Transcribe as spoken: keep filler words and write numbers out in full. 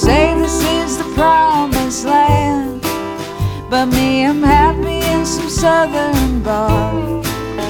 say this is the promised land, but me, I'm happy in some southern bar.